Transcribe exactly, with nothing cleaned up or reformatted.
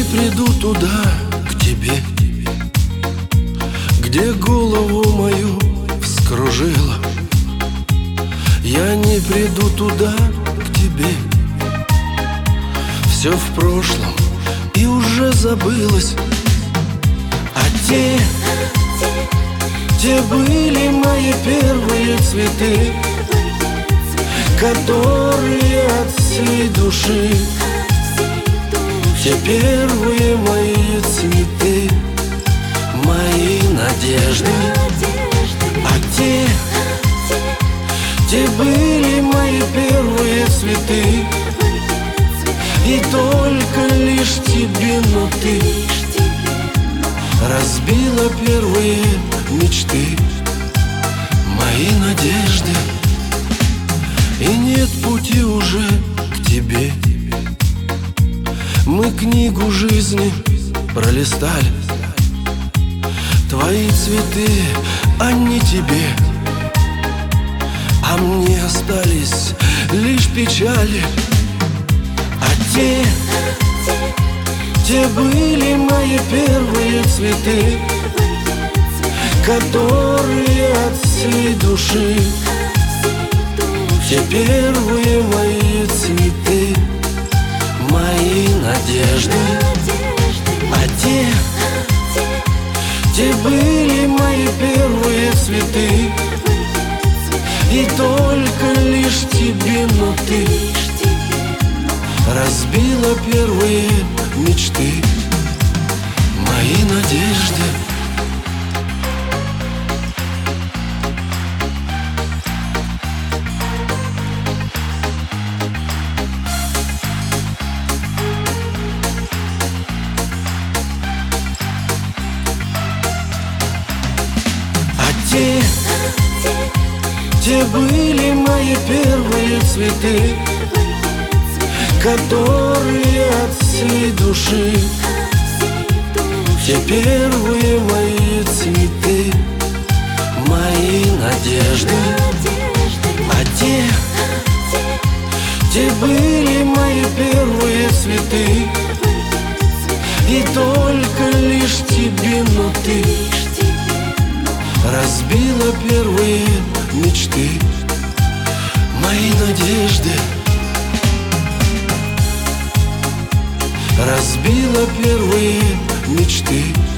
приду туда, к тебе, где голову мою вскружила. Я не приду туда, к тебе. Все в прошлом и уже забылось. А те, те были мои первые цветы, которые от всей души. Те первые мои цветы, мои надежды. А те, те были мои первые цветы, и только лишь тебе, но ты разбила первые мечты, мои надежды. И нет пути уже к тебе. Мы книгу жизни пролистали. Твои цветы, они тебе, а мне остались лишь печали. А те, те были мои первые цветы, которые от всей души. Те первые мои цветы, мои надежды. А те, те были мои первые цветы, и только лишь тебе, но ты разбила первые мечты, мои надежды. Те, те были мои первые цветы, которые от всей души. Те первые мои цветы, мои надежды. А те, те были мои первые цветы, и только лишь тебе, но ты разбила первые мечты, мои надежды. Разбила первые мечты.